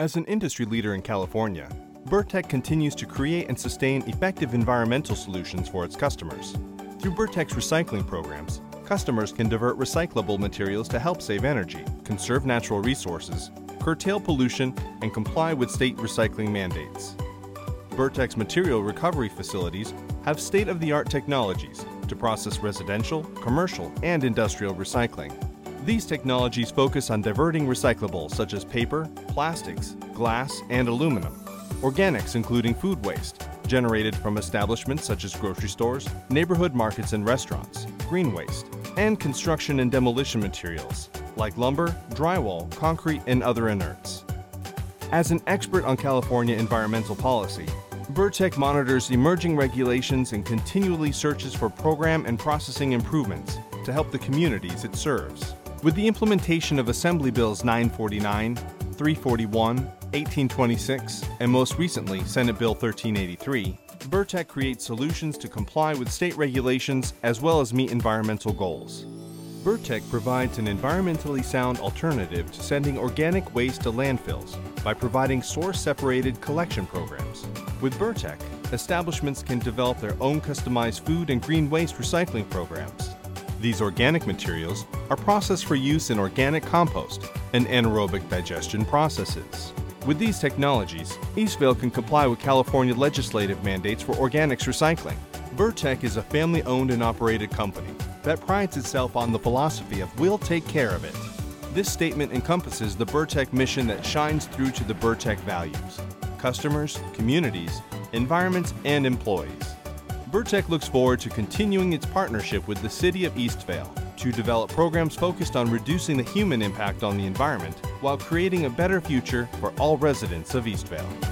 As an industry leader in California, Burtech continues to create and sustain effective environmental solutions for its customers. Through Burtech's recycling programs, customers can divert recyclable materials to help save energy, conserve natural resources, curtail pollution, and comply with state recycling mandates. Burtech's material recovery facilities have state-of-the-art technologies to process residential, commercial, and industrial recycling. These technologies focus on diverting recyclables such as paper, plastics, glass, and aluminum, organics including food waste, generated from establishments such as grocery stores, neighborhood markets and restaurants, green waste, and construction and demolition materials like lumber, drywall, concrete, and other inerts. As an expert on California environmental policy, Burtech monitors emerging regulations and continually searches for program and processing improvements to help the communities it serves. With the implementation of Assembly Bills 949, 341, 1826, and most recently Senate Bill 1383, Burtech creates solutions to comply with state regulations as well as meet environmental goals. Burtech provides an environmentally sound alternative to sending organic waste to landfills by providing source-separated collection programs. With Burtech, establishments can develop their own customized food and green waste recycling programs. These organic materials are processed for use in organic compost and anaerobic digestion processes. With these technologies, Eastvale can comply with California legislative mandates for organics recycling. Burtech is a family-owned and operated company that prides itself on the philosophy of "we'll take care of it." This statement encompasses the Burtech mission that shines through to the Burtech values: customers, communities, environments, and employees. Burtech looks forward to continuing its partnership with the City of Eastvale to develop programs focused on reducing the human impact on the environment while creating a better future for all residents of Eastvale.